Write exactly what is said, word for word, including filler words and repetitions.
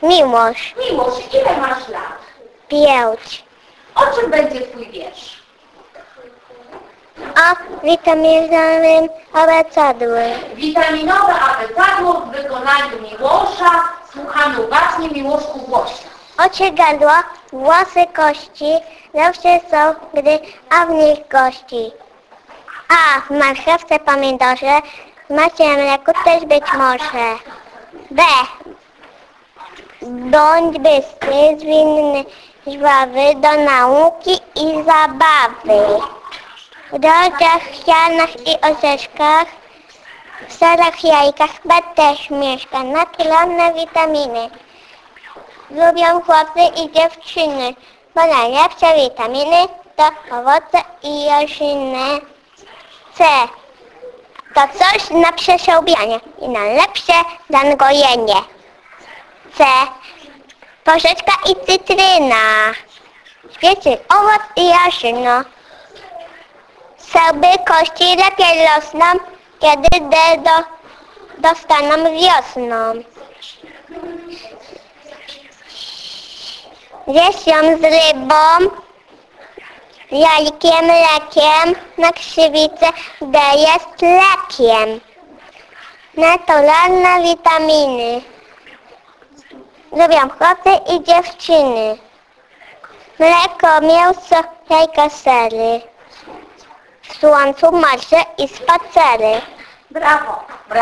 Miłosz. Miłosz, ile masz lat? Pięć. O czym będzie twój wiersz? O witaminowym abecadły. Witaminowe abecadło w wykonaniu Miłosza. Słuchamy uważnie, Miłoszku, głośno. Oczy, gardło, włosy, kości, zawsze są, gdy, a w nich kości. A w marchewce, pomidorze, w macie mleku też być może. B. Bądź bystry, zwinny, żwawy do nauki i zabawy. W drożdżach, ziarnach i orzeszkach, w serach, jajkach, B też mieszka. Naturalne witaminy lubią chłopcy i dziewczyny, bo najlepsze witaminy to owoce i rośliny. C. To coś na przesiąbianie i najlepsze na gojenie. C. Porzeczka i cytryna, świeży owoc i jarzno. Zęby, kości lepiej rosną, kiedy de do, dostaną wiosną. Zjeść ją z rybą, jajkiem, mlekiem, na krzywicę, D jest lekiem. Naturalne witaminy lubią chłopcy i dziewczyny. Mleko, mięso, jajka, sery. W słońcu, marsze i spacery. Brawo.